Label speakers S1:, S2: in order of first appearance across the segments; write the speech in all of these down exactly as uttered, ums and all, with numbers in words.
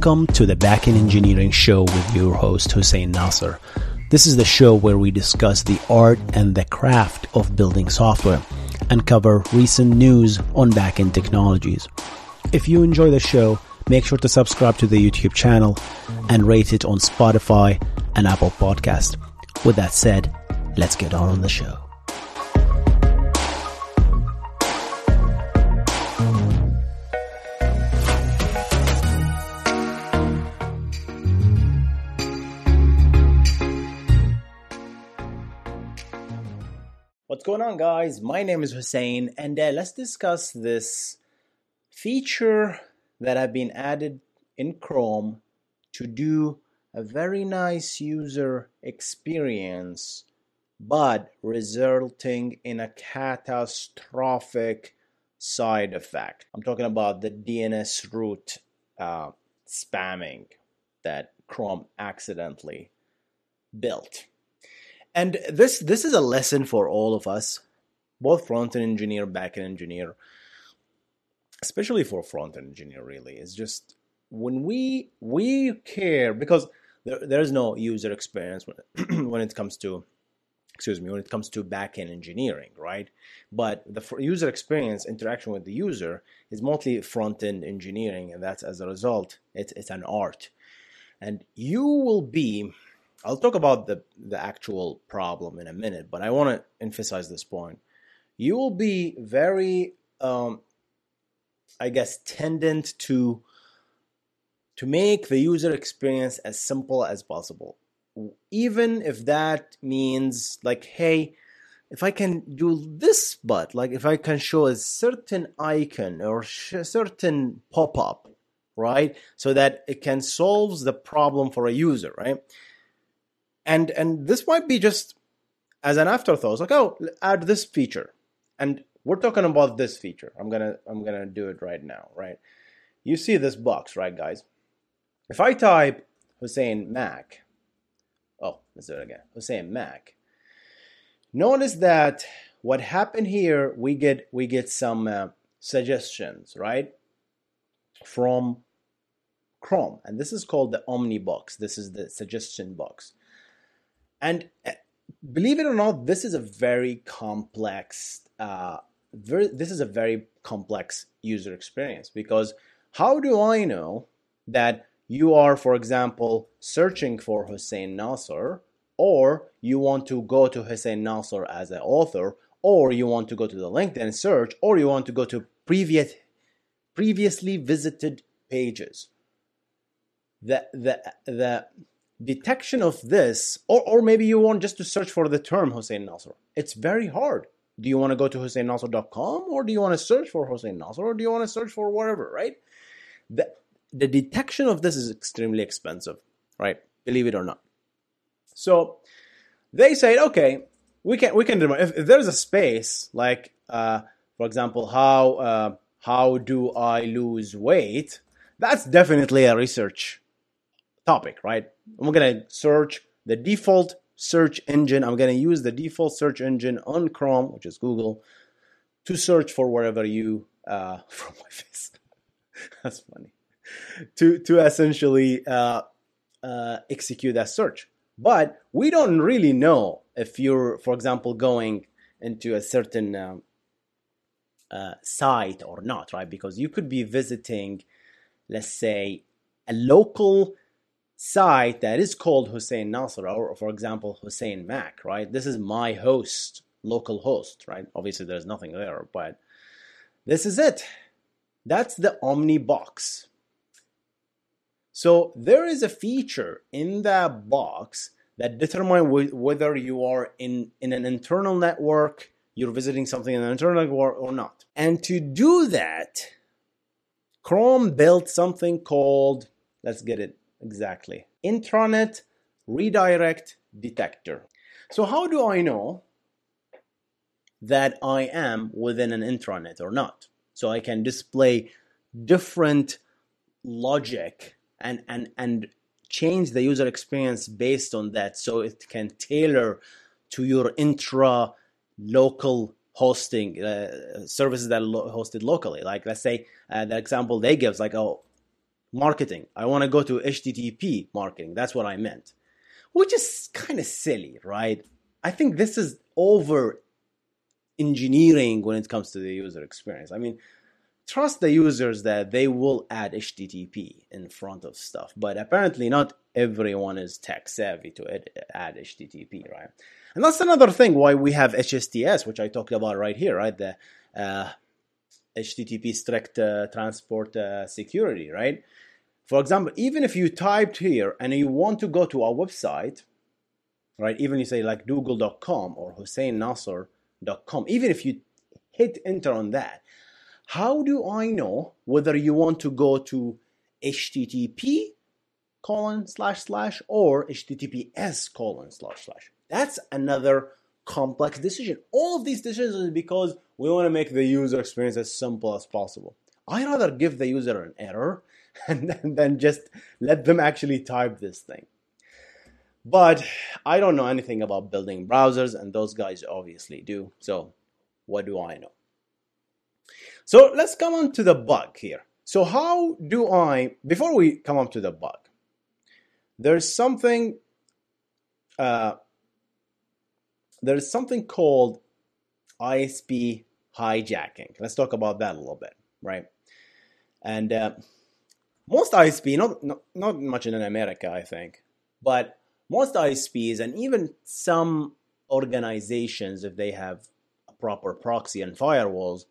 S1: Welcome to the Backend Engineering Show with your host, Hussein Nasser. This is the show where we discuss the art and the craft of building software and cover recent news on backend technologies. If you enjoy the show, make sure to subscribe to the YouTube channel and rate it on Spotify and Apple Podcast. With that said, let's get on with the show. What's going on, guys? My name is Hussein, and uh, let's discuss this feature that have been added in Chrome to do a very nice user experience, but resulting in a catastrophic side effect. I'm talking about the D N S root uh, spamming that Chrome accidentally built. And this this is a lesson for all of us, both front-end engineer, back-end engineer, especially for front-end engineer, really. It's just when we we care, because there, there's no user experience when, when it comes to, excuse me, when it comes to back-end engineering, right? But the user experience, interaction with the user, is mostly front-end engineering, and that's as a result, it's it's an art. And you will be... I'll talk about the, the actual problem in a minute, but I want to emphasize this point. You will be very, um, I guess, tendent to, to make the user experience as simple as possible. Even if that means, like, hey, if I can do this, but like if I can show a certain icon or sh- certain pop-up, right? So that it can solve the problem for a user, right? And and this might be just as an afterthought. It's like, oh, add this feature. And we're talking about this feature. I'm gonna I'm gonna do it right now, right? You see this box, right, guys? If I type Hussein Mac, oh, let's do it again. Hussein Mac. Notice that what happened here, we get we get some uh, suggestions, right, from Chrome, and this is called the Omni box. This is the suggestion box. And believe it or not, this is a very complex, uh, very, this is a very complex user experience, because how do I know that you are, for example, searching for Hussein Nasser, or you want to go to Hussein Nasser as an author, or you want to go to the LinkedIn search, or you want to go to previous, previously visited pages? The, the, the, detection of this, or, or maybe you want just to search for the term Hussein Nasser. It's very hard. Do you want to go to Hussein Nasser dot com, or do you want to search for Hussein Nasser, or do you want to search for whatever, right? The, the detection of this is extremely expensive, right? Believe it or not. So they say, okay, we can we can if, if there's a space like, uh, for example, how uh, how do I lose weight? That's definitely a research topic, right? I'm going to search the default search engine. I'm going to use the default search engine on Chrome, which is Google, to search for wherever you, uh, from my face. That's funny. To, to essentially uh, uh, execute that search. But we don't really know if you're, for example, going into a certain um, uh, site or not, right? Because you could be visiting, let's say, a local site that is called Hussein Nasser, or for example Hussein Mac, right? This is my host, local host, right? Obviously there's nothing there, but this is it. That's the Omni box. So there is a feature in that box that determines w- whether you are in, in an internal network, you're visiting something in an internal network or not. And to do that, Chrome built something called, let's get it exactly, intranet redirect detector. So how do I know that I am within an intranet or not? So I can display different logic and and and change the user experience based on that, so it can tailor to your intra local hosting uh, services that are lo- hosted locally. Like let's say uh, the example they give is like, oh, marketing. I want to go to H T T P marketing. That's what I meant, which is kind of silly, right? I think this is over engineering when it comes to the user experience. I mean, trust the users that they will add H T T P in front of stuff, but apparently not everyone is tech savvy to add H T T P, right? And that's another thing why we have H S T S, which I talked about right here, right? The uh, H T T P strict uh, transport uh, security, right? For example, even if you typed here and you want to go to our website, right? Even you say like google dot com or hussein nasser dot com, even if you hit enter on that, how do I know whether you want to go to H T T P colon slash slash or H T T P S colon slash slash? That's another complex decision. All of these decisions is because we want to make the user experience as simple as possible. I'd rather give the user an error and then, then just let them actually type this thing. But I don't know anything about building browsers, and those guys obviously do. So what do I know? So let's come on to the bug here. So how do I, before we come up to the bug, there's something, uh, there's something called I S P hijacking. Let's talk about that a little bit, right? And uh, most I S P, not, not not much in America, I think, but most I S Ps and even some organizations, if they have a proper proxy and firewalls,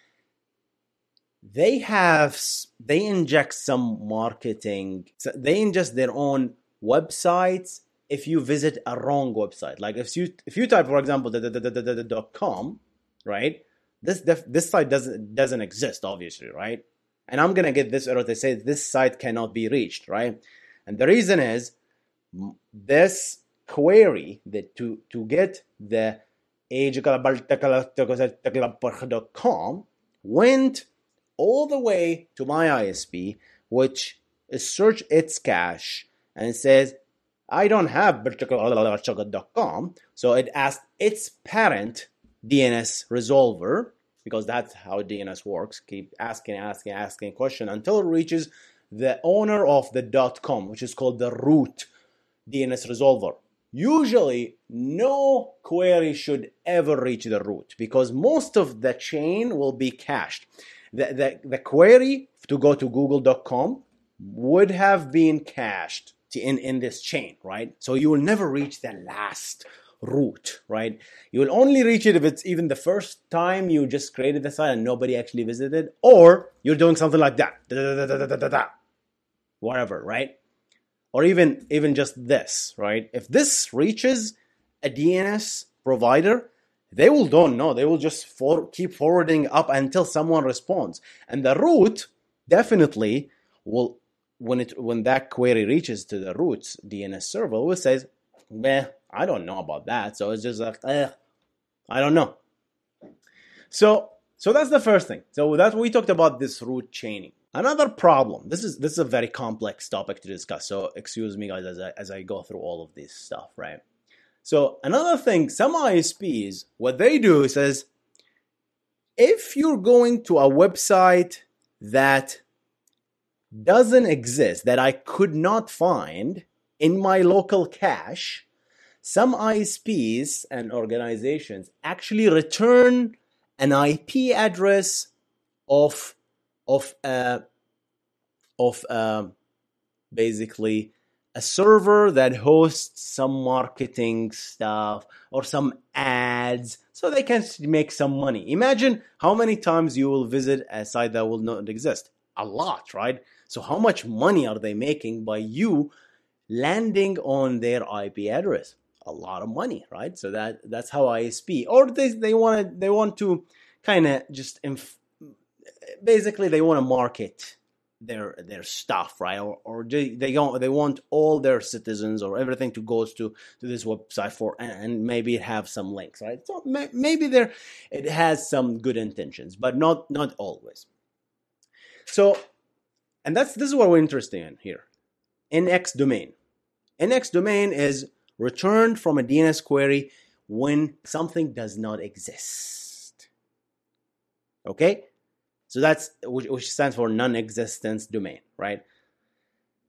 S1: they have they inject some marketing. So they ingest their own websites if you visit a wrong website. Like if you if you type, for example, dot com, right? This this site doesn't doesn't exist, obviously, right? And I'm gonna get this error. They say this site cannot be reached, right? And the reason is this query that to to get the dot com went all the way to my I S P, which is search its cache and it says I don't have dot com, so it asked its parent D N S resolver, because that's how D N S works. Keep asking, asking, asking question until it reaches the owner of the .com, which is called the root D N S resolver. Usually, no query should ever reach the root because most of the chain will be cached. The, the, the query to go to google dot com would have been cached in, in this chain, right? So you will never reach the last root, right? You will only reach it if it's even the first time you just created the site and nobody actually visited, or you're doing something like that, da, da, da, da, da, da, da, whatever, right? Or even even just this, right? If this reaches a D N S provider, they will don't know. They will just for, keep forwarding up until someone responds, and the root definitely will, when it when that query reaches to the root's D N S server, will says, "Meh, I don't know about that." So it's just like, eh, I don't know. So so that's the first thing. So that we talked about this root chaining. Another problem. This is this is a very complex topic to discuss. So excuse me, guys, as I as I go through all of this stuff, right? So another thing, some I S Ps, what they do is says, if you're going to a website that doesn't exist, that I could not find in my local cache, some I S Ps and organizations actually return an I P address of of uh, of uh, basically a server that hosts some marketing stuff or some ads, so they can make some money. Imagine how many times you will visit a site that will not exist. A lot, right? So how much money are they making by you landing on their I P address? A lot of money, right? So that that's how I S P, or they they want to they want to kind of just inf- basically they want to market their their stuff, right? Or or they they don't, they want all their citizens or everything to goes to to this website for, and maybe have some links, right? So may, maybe there it has some good intentions, but not not always. So, and that's this is what we're interested in here. N X domain. N X domain is returned from a D N S query when something does not exist. Okay? So that's, which, which stands for non-existence domain, right?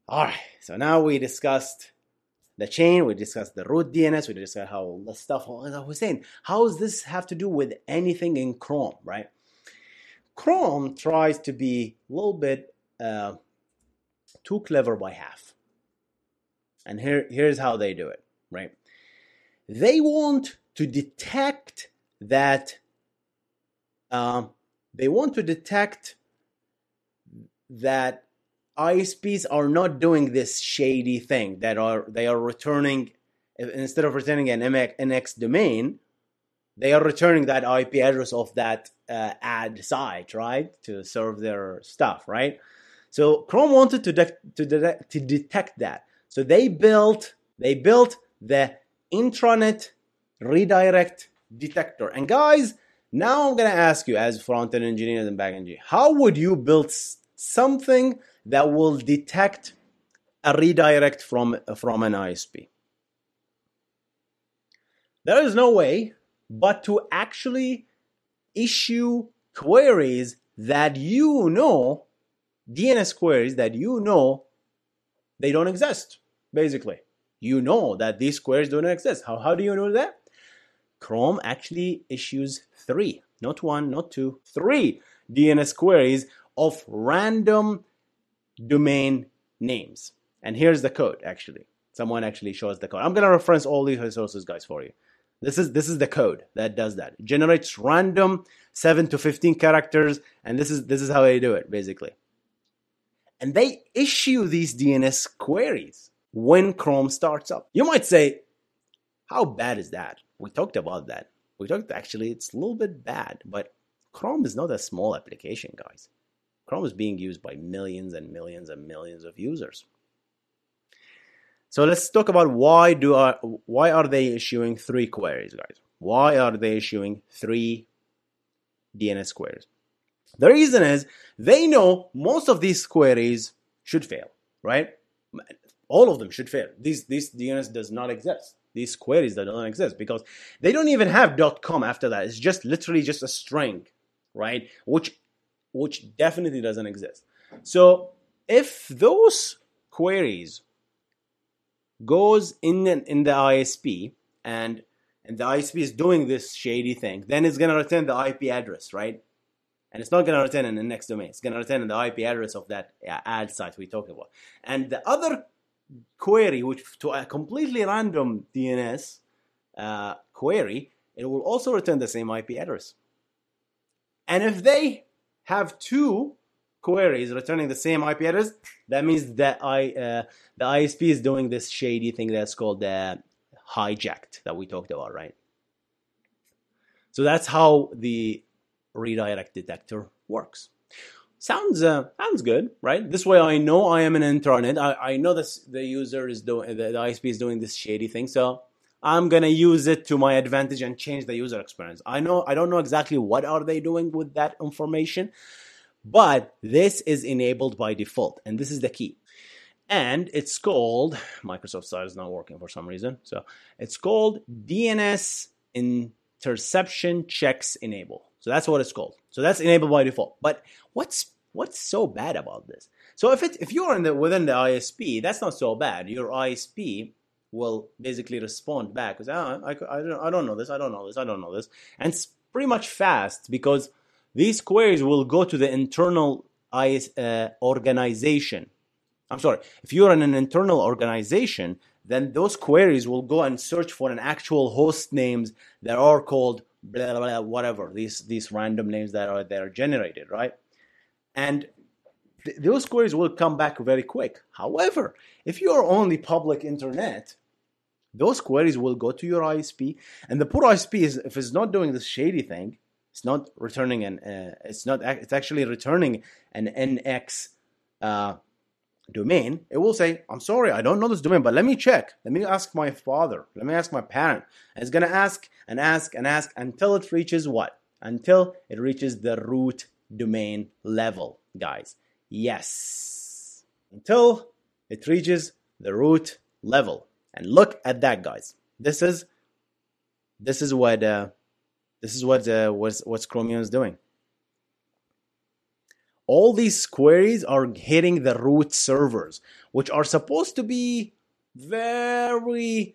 S1: All right, so now we discussed the chain, we discussed the root D N S, we discussed how the stuff I was saying. How does this have to do with anything in Chrome, right? Chrome tries to be a little bit uh, too clever by half. And here, here's how they do it, right? They want to detect that, um, they want to detect that I S Ps are not doing this shady thing, that are they are returning, instead of returning an N X domain, they are returning that I P address of that uh, ad site, right, to serve their stuff, right? So Chrome wanted to de- to, de- to detect that, so they built they built the intranet redirect detector. And guys, now I'm gonna ask you, as front-end engineers and back-end engineers, how would you build something that will detect a redirect from, from an I S P? There is no way but to actually issue queries that you know, D N S queries that you know they don't exist, basically. You know that these queries don't exist. How, how do you know that? Chrome actually issues three, not one, not two, three D N S queries of random domain names. And here's the code, actually. Someone actually shows the code. I'm going to reference all these resources, guys, for you. This is this is the code that does that. It generates random seven to fifteen characters, and this is this is how they do it, basically. And they issue these D N S queries when Chrome starts up. You might say, how bad is that? We talked about that. We talked, actually, it's a little bit bad, but Chrome is not a small application, guys. Chrome is being used by millions and millions and millions of users. So let's talk about why do I, why are they issuing three queries, guys? Why are they issuing three D N S queries? The reason is they know most of these queries should fail, right? All of them should fail. These this D N S does not exist. These queries that don't exist because they don't even have .com after that. It's just literally just a string, right? Which which definitely doesn't exist. So if those queries goes in in the I S P and and the I S P is doing this shady thing, then it's gonna return the I P address, right? And it's not gonna return in the next domain. It's gonna return in the I P address of that ad site we talked about. And the other query, which to a completely random D N S uh, query, it will also return the same I P address. And if they have two queries returning the same I P address, that means that I uh, the I S P is doing this shady thing that's called uh, hijacked that we talked about, right? So that's how the redirect detector works. Sounds uh, sounds good, right? This way I know I am an intranet. I, I know this, the user is doing, the, the I S P is doing this shady thing, so I'm gonna use it to my advantage and change the user experience. I know I don't know exactly what are they doing with that information, but this is enabled by default, and this is the key. And it's called, Microsoft site is not working for some reason, so it's called D N S interception checks enable. So that's what it's called. So that's enabled by default. But what's what's so bad about this? So if it if you're in the within the I S P, that's not so bad. Your I S P will basically respond back because oh, I, I don't I don't know this, I don't know this, I don't know this, and it's pretty much fast because these queries will go to the internal I S, uh, organization. I'm sorry, if you're in an internal organization, then those queries will go and search for an actual host names that are called blah, blah, blah, whatever, these these random names that are that are generated, right? And th- those queries will come back very quick. However, if you are on the public internet, those queries will go to your I S P, and the poor I S P is, if it's not doing this shady thing, it's not returning an, uh, it's not, it's actually returning an N X uh, domain. It will say, I'm sorry, I don't know this domain, but let me check. Let me ask my father. Let me ask my parent. And it's going to ask and ask and ask until it reaches what? Until it reaches the root domain level, guys. Yes. Until it reaches the root level. And look at that, guys. This is this is what uh, this is what uh, what's, what's Chromium is doing. all these queries are hitting the root servers, which are supposed to be very,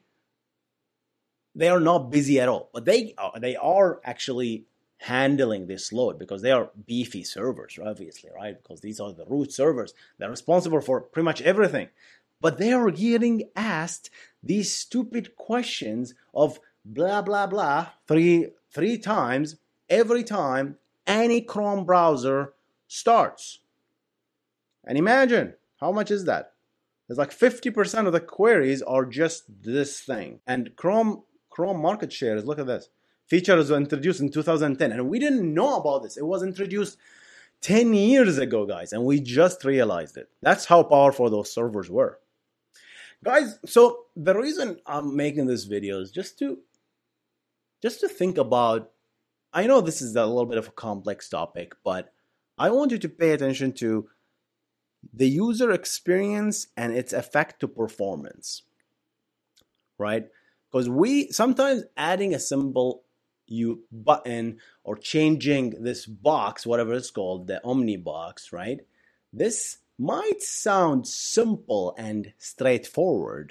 S1: they are not busy at all, but they are, they are actually handling this load because they are beefy servers, obviously, right? Because these are the root servers. They're responsible for pretty much everything. But they are getting asked these stupid questions of blah, blah, blah, three, three times every time any Chrome browser starts. And imagine, how much is that? It's like fifty percent of the queries are just this thing. And Chrome Chrome market shares, look at this. Feature was introduced in two thousand ten, and we didn't know about this. It was introduced ten years ago, guys, and we just realized it. That's how powerful those servers were. Guys, so the reason I'm making this video is just to just to think about, I know this is a little bit of a complex topic, but I want you to pay attention to the user experience and its effect to performance, right? Because we sometimes adding a symbol you button or changing this box, whatever it's called, the Omni box, right? This might sound simple and straightforward,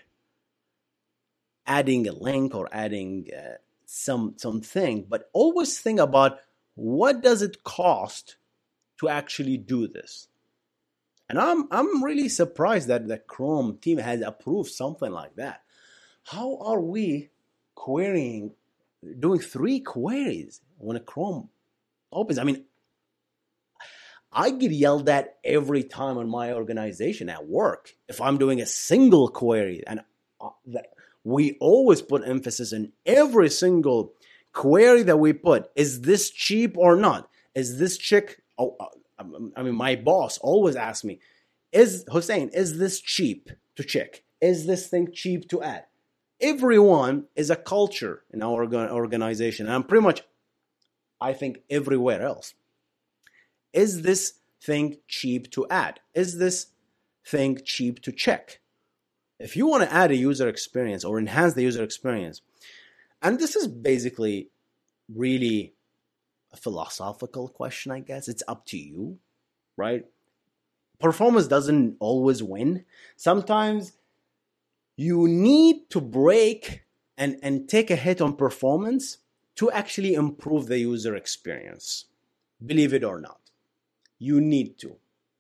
S1: adding a link or adding uh, some something, but always think about what does it cost to actually do this. And I'm I'm really surprised that the Chrome team has approved something like that. How are we querying, doing three queries when a Chrome opens? I mean, I get yelled at every time in my organization at work if I'm doing a single query. And we always put emphasis in every single query that we put. Is this cheap or not? Is this check? Oh, I mean, my boss always asks me, is Hussein, is this cheap to check? Is this thing cheap to add? Everyone is a culture in our organization, and pretty much, I think, everywhere else. Is this thing cheap to add? Is this thing cheap to check? If you want to add a user experience or enhance the user experience, and this is basically really a philosophical question, I guess. It's up to you, right? Performance doesn't always win. Sometimes you need to break and, and take a hit on performance to actually improve the user experience. Believe it or not, you need to.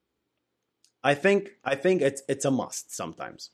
S1: I think I think it's it's a must sometimes,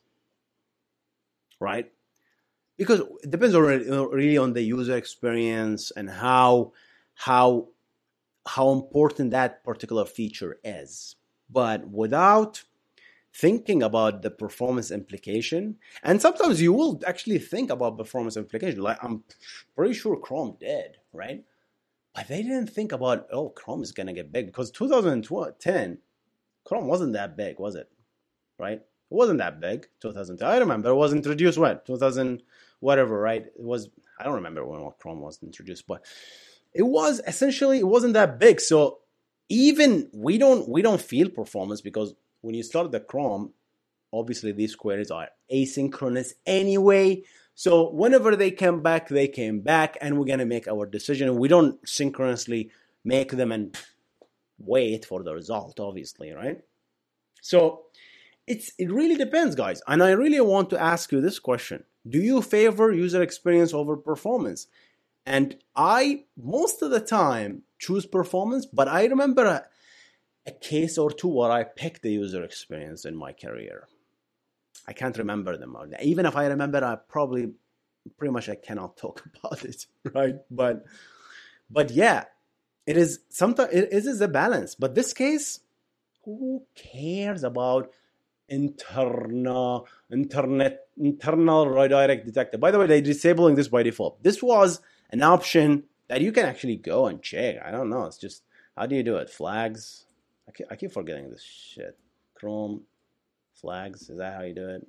S1: right? Because it depends on, really on the user experience and how how how important that particular feature is. But without thinking about the performance implication, and sometimes you will actually think about performance implication, like I'm pretty sure Chrome did, right? But they didn't think about, oh, Chrome is gonna get big, because two thousand ten, Chrome wasn't that big, was it? Right? It wasn't that big. two thousand ten, I remember it was introduced when two thousand whatever, right? It was, I don't remember when Chrome was introduced, but it was essentially, it wasn't that big. So even we don't we don't feel performance, because when you start the Chrome, obviously these queries are asynchronous anyway. So whenever they come back, they came back, and we're gonna make our decision. We don't synchronously make them and wait for the result, obviously, right? So it's it really depends, guys. And I really want to ask you this question: do you favor user experience over performance? And I, most of the time, choose performance, but I remember a, a case or two where I picked the user experience in my career. I can't remember them. Even if I remember, I probably, pretty much I cannot talk about it, right? But, but yeah, it is sometimes, it is a balance. But this case, who cares about internal, internet, internal redirect detector? By the way, they're disabling this by default. This was an option that you can actually go and check. I don't know. It's just, how do you do it? Flags? I keep, I keep forgetting this shit. Chrome flags. Is that how you do it?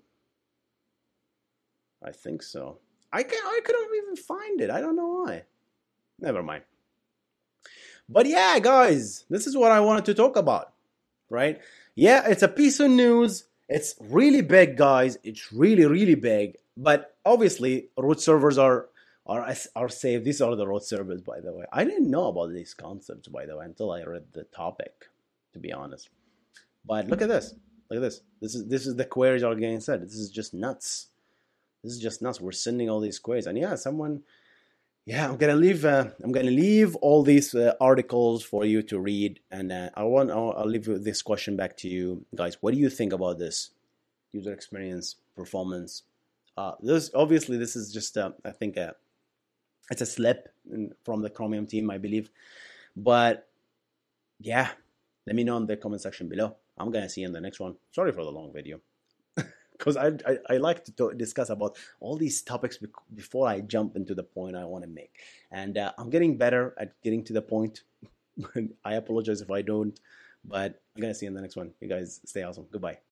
S1: I think so. I can I couldn't even find it. I don't know why. Never mind. But yeah, guys, this is what I wanted to talk about, right? Yeah, it's a piece of news. It's really big, guys. It's really, really big. But obviously, root servers are are are safe. These are the root servers, by the way. I didn't know about these concepts, by the way, until I read the topic. to be honest. But look at this. Look at this. This is this is the queries are getting said. This is just nuts. This is just nuts. We're sending all these queries, and yeah, someone. Yeah, I'm gonna leave. Uh, I'm gonna leave all these uh, articles for you to read, and uh, I want. I'll, I'll leave this question back to you guys. What do you think about this user experience, performance? Uh, this obviously this is just. Uh, I think uh, it's a slip in, from the Chromium team, I believe. But yeah, let me know in the comment section below. I'm gonna see you in the next one. Sorry for the long video. Because I, I, I like to talk, discuss about all these topics before I jump into the point I want to make. And uh, I'm getting better at getting to the point. I apologize if I don't. But I'm going to see you in the next one. You guys stay awesome. Goodbye.